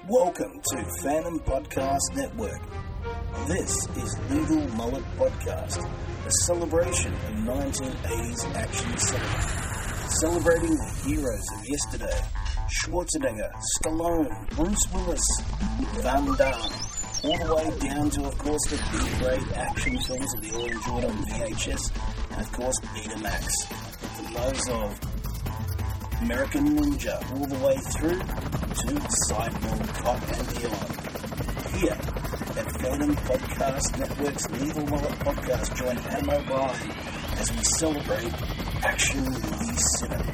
Welcome to Phantom Podcast Network. This is Lethal Mullet Podcast, a celebration of 1980s action cinema, celebrating the heroes of yesterday: Schwarzenegger, Stallone, Bruce Willis, Van Damme, all the way down to, of course, the B-grade action films that we all enjoyed on VHS, and of course Betamax, for those of American Ninja, all the way through to Cyborg, Cop and beyond. Here at Phantom Podcast Network's Lethal Mullet Podcast, join Adam O'Brien as we celebrate action movie cinema.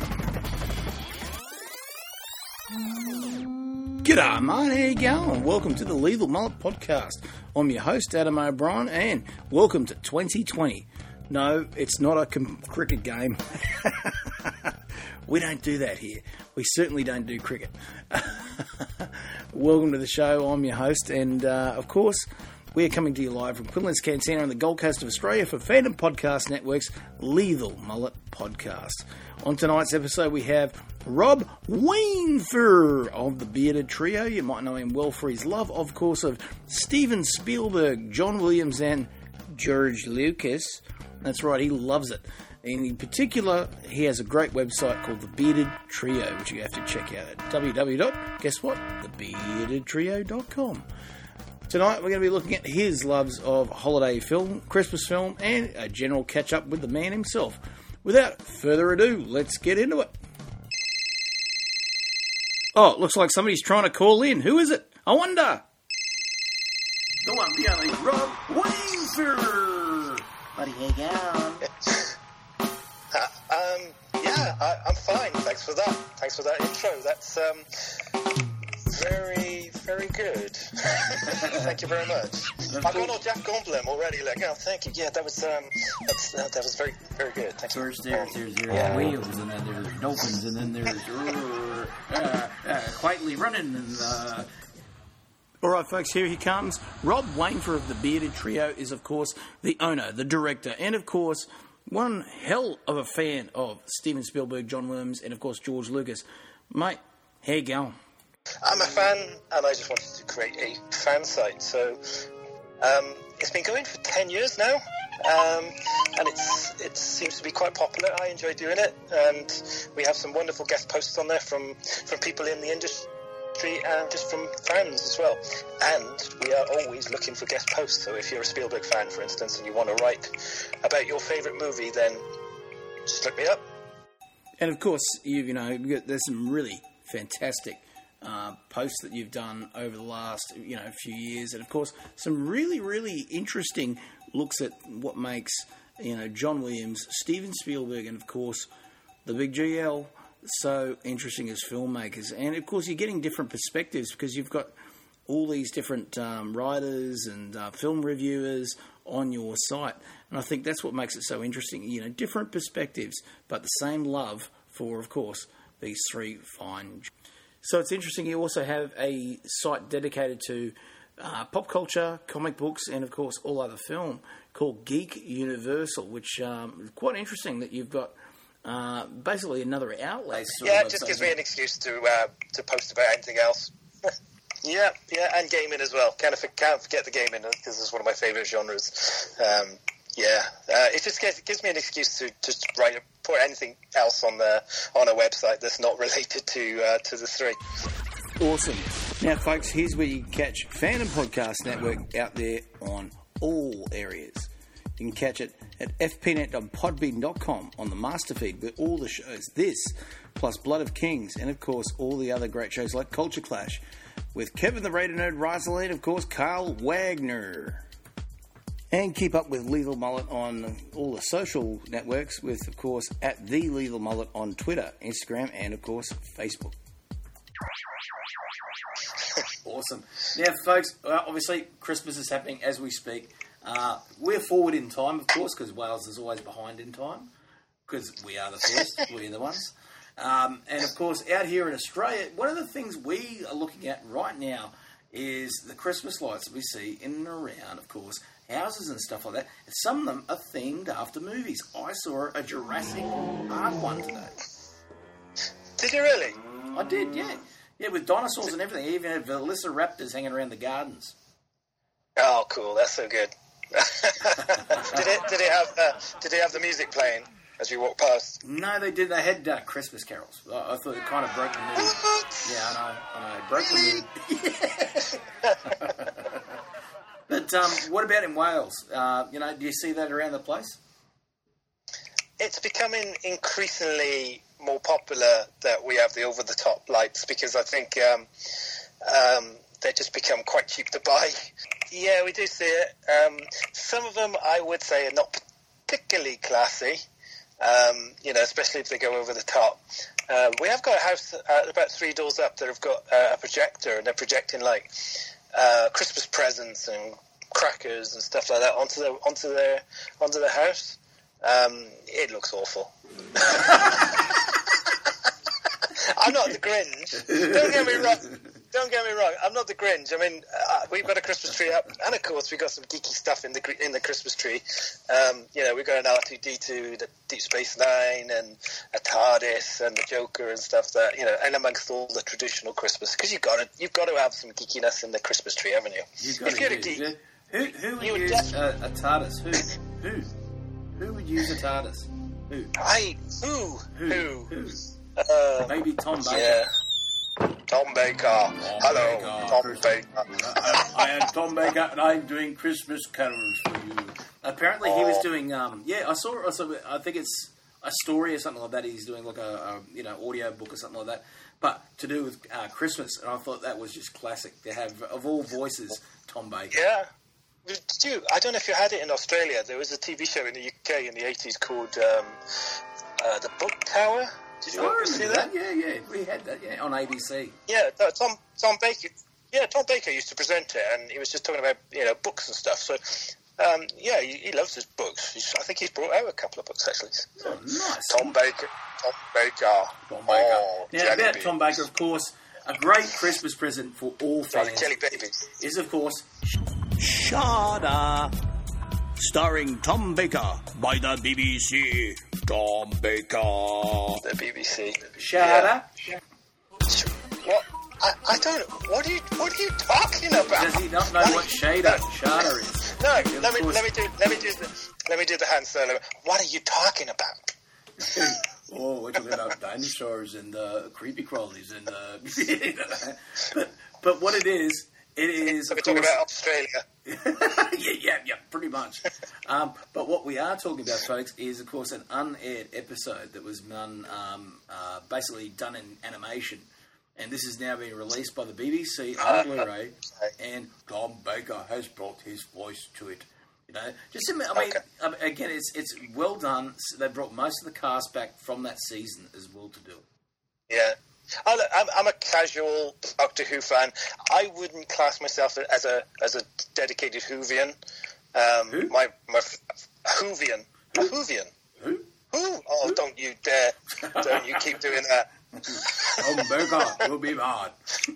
G'day mate, how you going? Welcome to the Lethal Mullet Podcast. I'm your host Adam O'Brien and welcome to 2020. No, it's not a cricket game. We don't do that here. We certainly don't do cricket. Welcome to the show. I'm your host, and of course, we're coming to you live from Quinlan's Cantina on the Gold Coast of Australia for Phantom Podcast Network's Lethal Mullet Podcast. On tonight's episode, we have Rob Wainfer of the Bearded Trio. You might know him well for his love, of course, of Steven Spielberg, John Williams, and George Lucas. That's right, he loves it. In particular, he has a great website called The Bearded Trio, which you have to check out at www.thebeardedtrio.com. Tonight, we're going to be looking at his loves of holiday film, Christmas film, and a general catch-up with the man himself. Without further ado, let's get into it. Oh, it looks like somebody's trying to call in. Who is it? I wonder. The one, the only, Rob Wainfer. Buddy, how you going? I'm fine. Thanks for that intro. That's very, very good. Thank you very much. I've gone all Jeff Goldblum already. Like, oh, thank you. Yeah, that was very, very good. Thank you. First, there's whales, and then there's dolphins, and then there's quietly running. And all right, folks, here he comes. Rob Wainfer of the Bearded Trio is, of course, the owner, the director, and, of course, one hell of a fan of Steven Spielberg, John Williams, and, of course, George Lucas. Mate, how you going? I'm a fan, and I just wanted to create a fan site. So it's been going for 10 years now, and it seems to be quite popular. I enjoy doing it, and we have some wonderful guest posts on there from people in the industry and just from fans as well. And we are always looking for guest posts. So if you're a Spielberg fan, for instance, and you want to write about your favourite movie, then just look me up. And of course, there's some really fantastic posts that you've done over the last few years, and of course some really, really interesting looks at what makes John Williams, Steven Spielberg, and of course the Big GL so interesting as filmmakers. And of course you're getting different perspectives because you've got all these different writers and film reviewers on your site, and I think that's what makes it so interesting. Different perspectives, but the same love for, of course, these three fine. So it's interesting. You also have a site dedicated to pop culture, comic books, and of course all other film called Geek Universal, which is quite interesting that you've got basically another outlet. Yeah, it just gives me an excuse to post about anything else. Yeah, and gaming as well. Can't forget the gaming because it's one of my favourite genres. It just gives me an excuse to just put anything else on a website that's not related to the three. Awesome. Now, folks, here's where you can catch Phantom Podcast Network out there on all areas. You can catch it at fpnet.podbean.com on the master feed with all the shows. This, plus Blood of Kings, and of course all the other great shows like Culture Clash with Kevin the Radio Nerd Risley and of course Carl Wagner. And keep up with Lethal Mullet on all the social networks with, of course, at The Lethal Mullet on Twitter, Instagram, and, of course, Facebook. Awesome. Now, folks, obviously, Christmas is happening as we speak. We're forward in time, of course, because Wales is always behind in time, because we are the first, we're the ones. And, of course, out here in Australia, one of the things we are looking at right now is the Christmas lights that we see in and around, of course, houses and stuff like that. And some of them are themed after movies. I saw a Jurassic Park one today. Did you really? I did, yeah. Yeah, with dinosaurs and everything. Even had velociraptors hanging around the gardens. Oh, cool! That's so good. Did it have the music playing as you walked past? No, they did. They had Christmas carols. I thought it kind of broke the mood. Yeah, I know. Broke the mood. But what about in Wales? Do you see that around the place? It's becoming increasingly more popular that we have the over-the-top lights, because I think they just become quite cheap to buy. Yeah, we do see it. Some of them, I would say, are not particularly classy, especially if they go over the top. We have got a house about 3 doors up that have got a projector, and they're projecting like Christmas presents and crackers and stuff like that onto the house. It looks awful. I'm not the Grinch. Don't get me wrong. I'm not the Grinch. I mean, we've got a Christmas tree up, and of course we've got some geeky stuff in the Christmas tree. We've got an R2-D2, the Deep Space Nine, and a TARDIS, and the Joker and stuff that and amongst all the traditional Christmas, because you've got to have some geekiness in the Christmas tree, haven't you? If you're a geek, who would use a TARDIS? Who would use a TARDIS? Who? Maybe Tom Baker. Yeah. Tom Baker. Hello, Tom Baker. I am Tom Baker, and I'm doing Christmas carols for you. Apparently, he was doing. I saw. I think it's a story or something like that. He's doing like a audio book or something like that, but to do with Christmas. And I thought that was just classic to have, of all voices, Tom Baker. Yeah. I don't know if you had it in Australia. There was a TV show in the UK in the 80s called The Book Tower. Did you ever see that? Yeah. We had that, on ABC. Yeah, Tom Baker. Yeah, Tom Baker used to present it, and he was just talking about books and stuff. So, he loves his books. I think he's brought out a couple of books actually. So, nice. Tom Baker. Now, about Tom Baker, of course, a great Christmas present for all fans. Jelly babies. Is of course Shada, starring Tom Baker by the BBC. Tom Baker. The BBC. Shada. Yeah. What? I don't. What are you talking about? Does he not know what Shada is? No. Let me do the hand solo. What are you talking about? We're talking about dinosaurs and creepy crawlies and but what it is. It is. We're talking about Australia. yeah, pretty much. But what we are talking about, folks, is of course an unaired episode that was done, basically done in animation, and this is now being released by the BBC on Blu-ray. And Tom Baker has brought his voice to it. Again, it's well done. So they brought most of the cast back from that season as well to do it. Yeah. I'm a casual Doctor Who fan. I wouldn't class myself as a dedicated Whovian. Who? My Whovian. A Whovian. Who? Who? Oh, don't you dare! Don't you keep doing that. Tom Baker will be hard.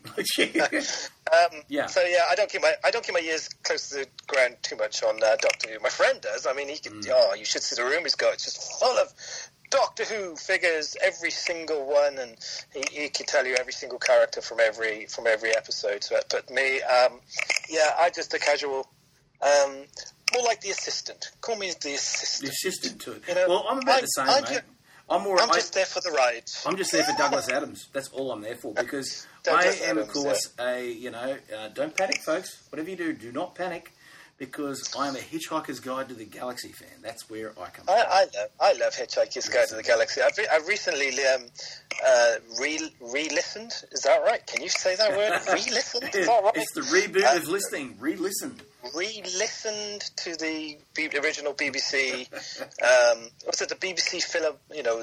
Yeah. So yeah, I don't keep my ears close to the ground too much on Doctor Who. My friend does. I mean, he could. Oh, you should see the room he's got. It's just full of Doctor Who figures, every single one, and he can tell you every single character from every episode. But me, I'm just a casual, more like the assistant. Call me the assistant. The assistant to it. Well, I'm about the same, mate. I'm just there for the ride. I'm just there for Douglas Adams. That's all I'm there for, because I am, of course, don't panic, folks. Whatever you do, do not panic. Because I'm a Hitchhiker's Guide to the Galaxy fan. That's where I come from. I love Hitchhiker's Guide to the Galaxy. I've recently re-listened. Is that right? Can you say that word? Re-listened? Is that right? It's the reboot of listening. Re-listen. Re-listened to the original BBC. What's it? The BBC film?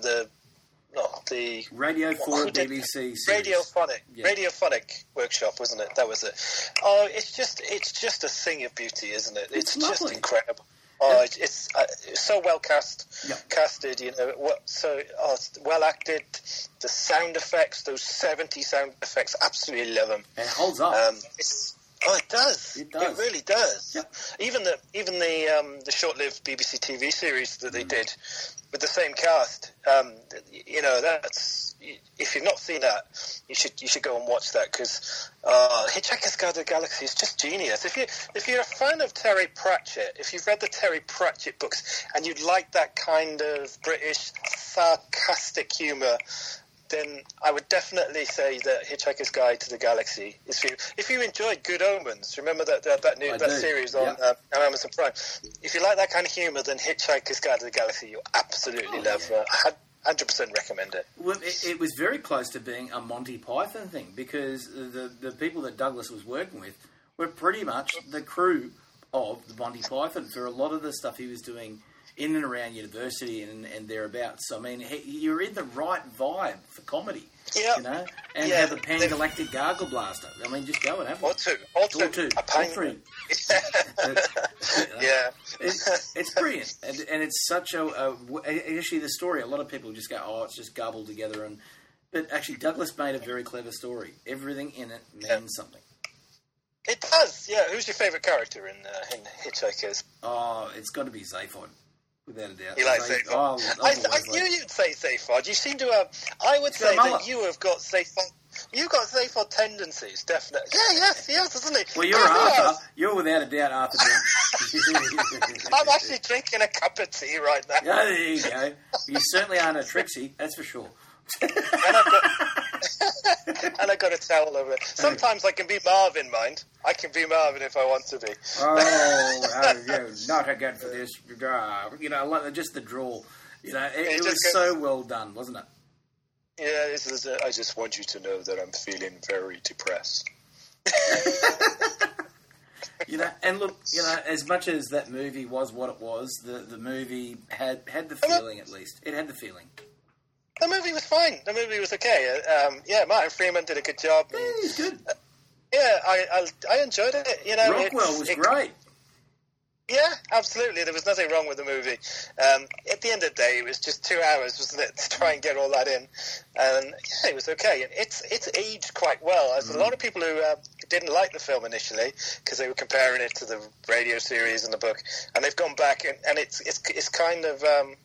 The Radio 4 BBC series. Radiophonic workshop, wasn't it? That was it. Oh, it's just a thing of beauty, isn't it? It's just incredible. Oh, it's so well casted. It's well acted. The sound effects, those 70 sound effects, absolutely love them. It holds up. It does. It really does. Yep. Even the short-lived BBC TV series that they did, with the same cast. That's if you've not seen that, you should go and watch that, because Hitchhiker's Guide to the Galaxy is just genius. If you're a fan of Terry Pratchett, if you've read the Terry Pratchett books and you'd like that kind of British sarcastic humour, then I would definitely say that Hitchhiker's Guide to the Galaxy is for you. If you enjoyed Good Omens, remember that series on Amazon Prime. If you like that kind of humour, then Hitchhiker's Guide to the Galaxy you'll absolutely love. 100% recommend it. Well, it was very close to being a Monty Python thing, because the people that Douglas was working with were pretty much the crew of the Monty Python for a lot of the stuff he was doing in and around university and thereabouts. So, I mean, you're in the right vibe for comedy, you know? And have a Pan-Galactic Gargle Blaster. I mean, just go and have one. Or two. Or three. Yeah. It's brilliant. And it's such actually, the story, a lot of people just go, oh, it's just garbled together. But actually, Douglas made a very clever story. Everything in it means something. It does, yeah. Who's your favourite character in Hitchhikers? Oh, it's got to be Zaphod. Without a doubt. You like Zaphod? I knew you'd say Zaphod. You seem to have... I would say that you have got Zaphod... You've got Zaphod tendencies, definitely. Yeah, yes, isn't he? Well, you're Arthur. You're without a doubt Arthur Dent. I'm actually drinking a cup of tea right now. Yeah, there you go. You certainly aren't a Trixie, that's for sure. And I've got a towel over it. Sometimes I can be Marvin, mind. I can be Marvin if I want to be. Not again for this. You know, like just the drawl. You know, it was so well done, wasn't it? Yeah, this is. I just want you to know that I'm feeling very depressed. You know, and look, you know, as much as that movie was what it was, the movie had the feeling, at least. It had the feeling. The movie was fine. The movie was okay. Martin Freeman did a good job. Yeah, he was good. I enjoyed it. You know, Rockwell was great. Yeah, absolutely. There was nothing wrong with the movie. At the end of the day, it was just 2 hours, wasn't it, to try and get all that in. And yeah, it was okay. And it's aged quite well. There's a lot of people who didn't like the film initially because they were comparing it to the radio series and the book, and they've gone back and it's kind of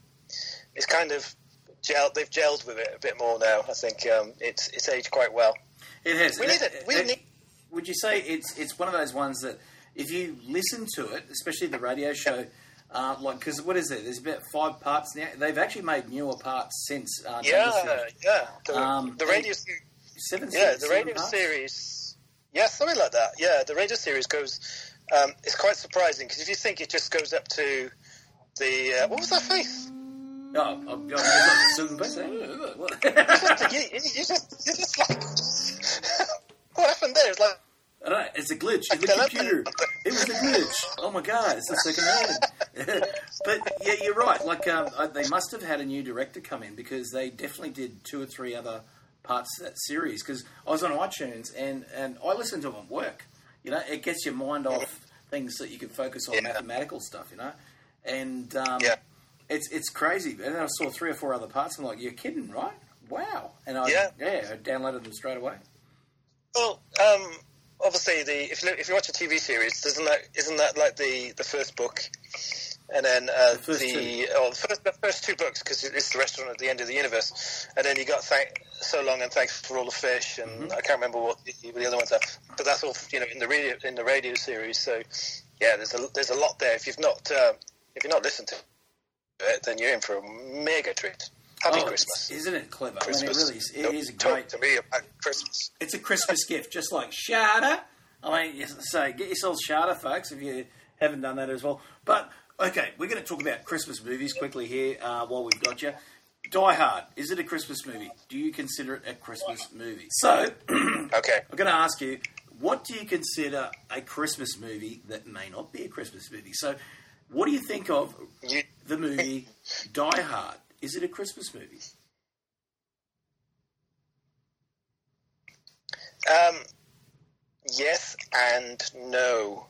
gelled. They've gelled with it a bit more now. I think it's aged quite well. It has. We need it. Would you say it's one of those ones that if you listen to it, especially the radio show, because what is it? There's about 5 parts now. They've actually made newer parts since. The radio series. 7 the radio series. Yeah, something like that. Yeah, the radio series goes. It's quite surprising because if you think it just goes up to the what was that face? I've got certain bits. You're just like, what happened there? It's like, I don't know, it's a glitch in the computer. It was a glitch. Oh my god, it's the second hand. But yeah, you're right. Like they must have had a new director come in because they definitely did 2 or 3 other parts of that series. Because I was on iTunes and I listened to them at work. You know, it gets your mind off things so you can focus on mathematical stuff. You know, and it's crazy. And then I saw 3 or 4 other parts. I'm like, you're kidding, right? Wow. And I downloaded them straight away. Well, obviously, if you watch a TV series, isn't that like the first book, and then the first 2 books, because it's the restaurant at the end of the universe, and then you got So Long and Thanks for All the Fish, and I can't remember what the other ones are, but that's all in the radio series. So yeah, there's a lot there. If you've not listened to it, then you're in for a mega treat. Happy Christmas. Isn't it clever? Christmas. I mean, it is great. To me about Christmas. It's a Christmas gift, just like Sharda. I mean, so get yourselves Sharda, folks, if you haven't done that as well. But, okay, we're going to talk about Christmas movies quickly here while we've got you. Die Hard, is it a Christmas movie? Do you consider it a Christmas movie? So, okay, I'm going to ask you, what do you consider a Christmas movie that may not be a Christmas movie? So, what do you think of the movie Die Hard? Is it a Christmas movie? Yes and no.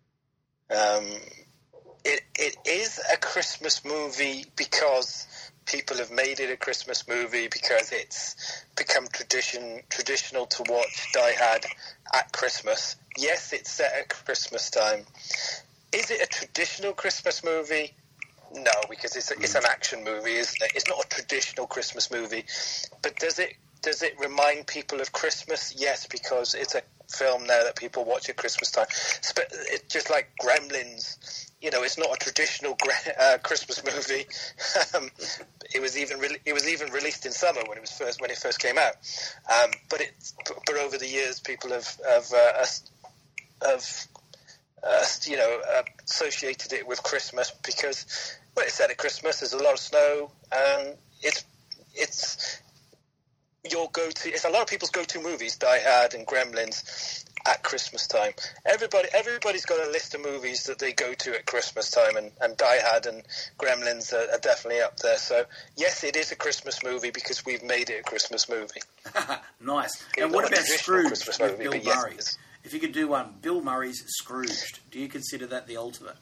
It is a Christmas movie because people have made it a Christmas movie because it's become traditional to watch Die Hard at Christmas. Yes, it's set at Christmas time. Is it a traditional Christmas movie? No, because it's an action movie, isn't it? It's not a traditional Christmas movie. But does it remind people of Christmas? Yes, because it's a film now that people watch at Christmas time. It's just like Gremlins. You know, it's not a traditional Christmas movie. It was even released in summer when it first came out. But over the years, people have associated it with Christmas because, well, it's set at Christmas. There's a lot of snow, and it's your go-to. It's a lot of people's go-to movies, Die Hard and Gremlins, at Christmas time. Everybody's got a list of movies that they go to at Christmas time, and Die Hard and Gremlins are definitely up there. So yes, it is a Christmas movie because we've made it a Christmas movie. Nice. And what about Scrooge with Bill Murray? Yes, if you could do one, Bill Murray's Scrooged, do you consider that the ultimate?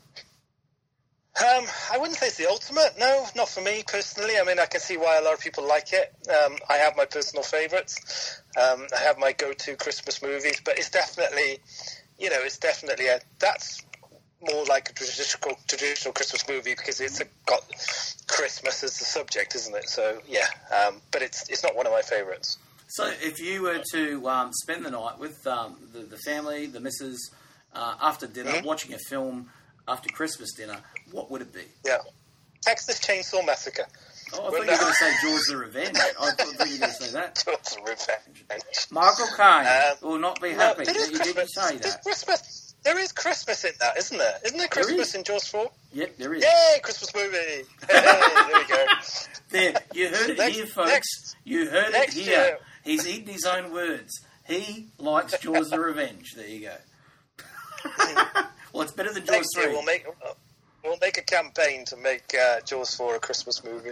I wouldn't say it's the ultimate. No, not for me personally. I mean, I can see why a lot of people like it. I have my personal favourites. I have my go-to Christmas movies, but it's definitely, that's more like a traditional Christmas movie because it's got Christmas as the subject, isn't it? So yeah, but it's not one of my favourites. So if you were to spend the night with the family, the missus, after dinner, watching a film after Christmas dinner, what would it be? Yeah. Texas Chainsaw Massacre. Oh, I thought you were going to say George the Revenge. I thought you were going to say that. George the Revenge. Michael Caine will not be happy that you didn't say that. Christmas. There is Christmas in that, isn't there? Isn't there Christmas in Jaws 4? Yep, there is. Yay, Christmas movie. Hey, there we go. There, you heard it here, folks. You heard it here. Year. He's eaten his own words. He likes Jaws the Revenge. There you go. Well, it's better than Jaws Next 3. year we'll make a campaign to make Jaws 4 a Christmas movie.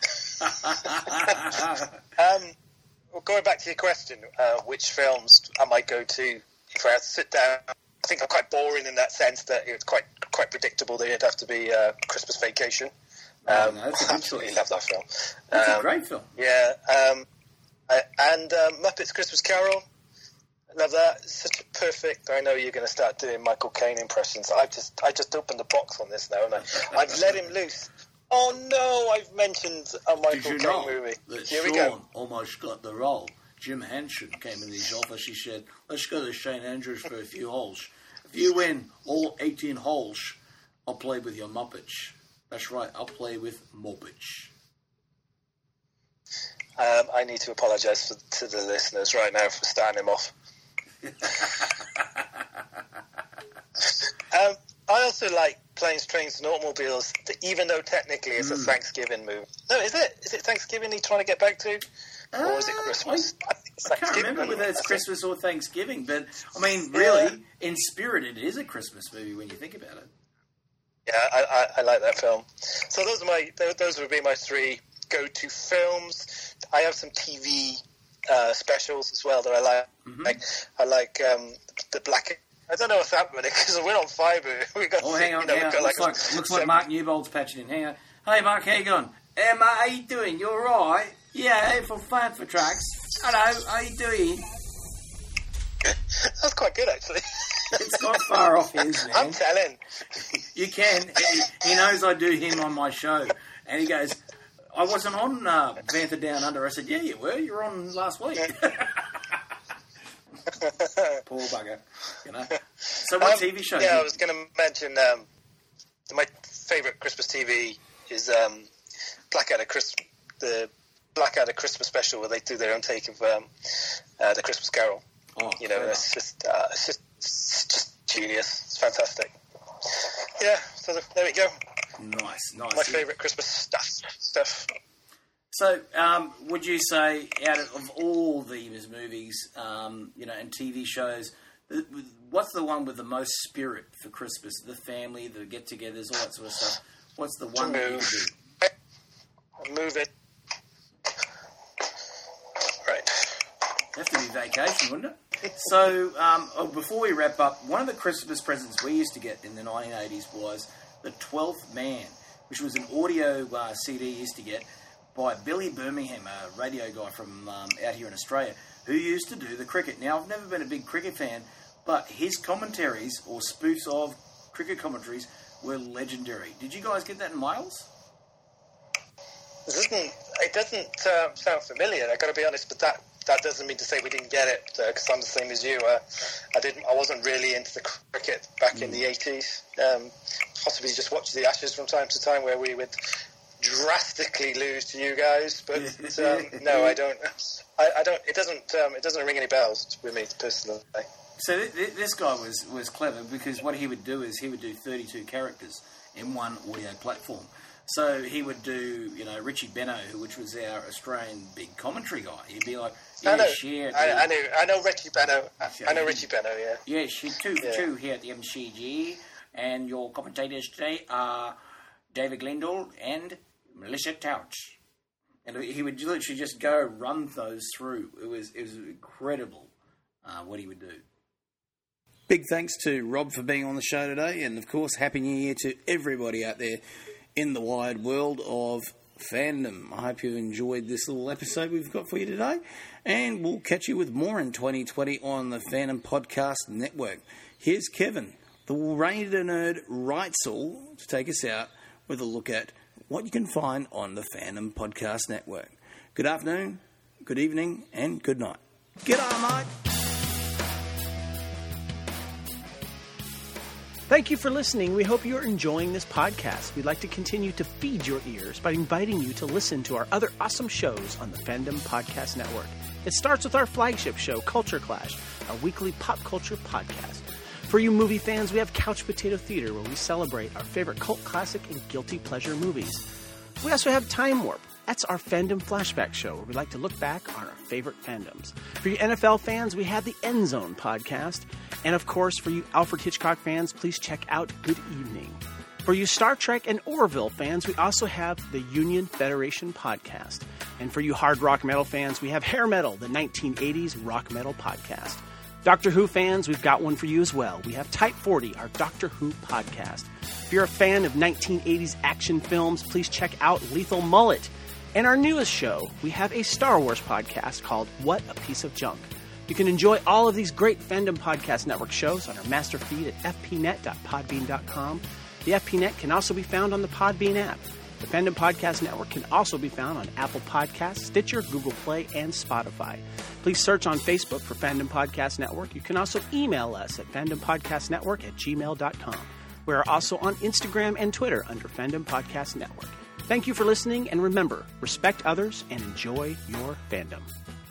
Well, going back to your question, which films I might go to if I had to sit down? I think I'm quite boring in that sense that it's quite predictable that it'd have to be Christmas Vacation. No, that's a good absolutely choice. love that film. That's a great film. Yeah, and Muppets Christmas Carol. Love that. It's such a perfect. I know you're going to start doing Michael Caine impressions. I just opened the box on this now, and I've let him loose. Oh no! I've mentioned a Michael Caine movie. That Here we Sean go. almost got the role. Jim Henson came in his office. He said, "Let's go to St Andrews for a few holes. If you win all 18 holes, I'll play with your Muppets." That's right. I'll play with Muppets. I need to apologise to the listeners right now for starting him off. I also like Planes, Trains and Automobiles, even though technically it's a Thanksgiving movie. No, is it? Is it Thanksgiving he's trying to get back to? Or is it Christmas? I can't remember whether it's Christmas or Thanksgiving, but, I mean, really, in spirit, it is a Christmas movie when you think about it. Yeah, I like that film. So those would be my three go-to films. I have some TV specials as well that I like. Mm-hmm. I like the Black. I don't know what's happening because we're on Fibre. We got. Hang on. We've got looks like Mark Newbold's patching in. Hang on. Hey, Mark, how you going? Hey, Mark, how you doing? You all right? Yeah, hey, for tracks. Hello, how you doing? That's quite good, actually. It's not far off his, man. I'm telling. You can. He knows I do him on my show. And he goes, I wasn't on Bantha Down Under. I said, yeah, you were. You were on last week. Poor bugger. You know. So what TV show? Yeah, I was going to mention my favourite Christmas TV is Blackadder Christmas special where they do their own take of the Christmas Carol. Oh, you know, it's just genius. It's fantastic. Yeah, so there we go. Nice. My favourite Christmas stuff. So, would you say, out of all these movies, and TV shows, what's the one with the most spirit for Christmas? The family, the get-togethers, all that sort of stuff. What's the one that you do? Move it. Right. It'd have to be Vacation, wouldn't it? So, before we wrap up, one of the Christmas presents we used to get in the 1980s was The 12th Man, which was an audio CD you used to get by Billy Birmingham, a radio guy from out here in Australia, who used to do the cricket. Now, I've never been a big cricket fan, but his commentaries, or spoofs of cricket commentaries, were legendary. Did you guys get that in Wales? It doesn't sound familiar. I got to be honest, but that doesn't mean to say we didn't get it, because I'm the same as you. I wasn't really into the cricket back in the 80s. Possibly just watch the Ashes from time to time, where we would drastically lose to you guys. But no, I don't. I don't. It doesn't ring any bells with me personally. So this guy was clever, because what he would do is he would do 32 characters in one audio platform. So he would do, Richie Benno, which was our Australian big commentary guy. He'd be like, I know Richie Benno. I know Richie Benno, yeah. Yeah, she's 2 for 2 here at the MCG, and your commentators today are David Glendall and Melissa Touch. And he would literally just go run those through. It was incredible what he would do. Big thanks to Rob for being on the show today, and of course, Happy New Year to everybody out there in the wide world of fandom. I hope you've enjoyed this little episode we've got for you today, and we'll catch you with more in 2020 on the Fandom Podcast Network. Here's Kevin, the Raider Nerd Wrightsall, to take us out with a look at what you can find on the Fandom Podcast Network. Good afternoon, good evening, and good night. G'day, mate. Thank you for listening. We hope you're enjoying this podcast. We'd like to continue to feed your ears by inviting you to listen to our other awesome shows on the Fandom Podcast Network. It starts with our flagship show, Culture Clash, our weekly pop culture podcast. For you movie fans, we have Couch Potato Theater, where we celebrate our favorite cult classic and guilty pleasure movies. We also have Time Warp. That's our Fandom Flashback show, where we like to look back on our favorite fandoms. For you NFL fans, we have the End Zone podcast. And of course, for you Alfred Hitchcock fans, please check out Good Evening. For you Star Trek and Orville fans, we also have the Union Federation podcast. And for you hard rock metal fans, we have Hair Metal, the 1980s rock metal podcast. Doctor Who fans, we've got one for you as well. We have Type 40, our Doctor Who podcast. If you're a fan of 1980s action films, please check out Lethal Mullet. And our newest show, we have a Star Wars podcast called What a Piece of Junk. You can enjoy all of these great Fandom Podcast Network shows on our master feed at fpnet.podbean.com. The FPNet can also be found on the Podbean app. The Fandom Podcast Network can also be found on Apple Podcasts, Stitcher, Google Play, and Spotify. Please search on Facebook for Fandom Podcast Network. You can also email us at fandompodcastnetwork@gmail.com. We are also on Instagram and Twitter under Fandom Podcast Network. Thank you for listening, and remember, respect others and enjoy your fandom.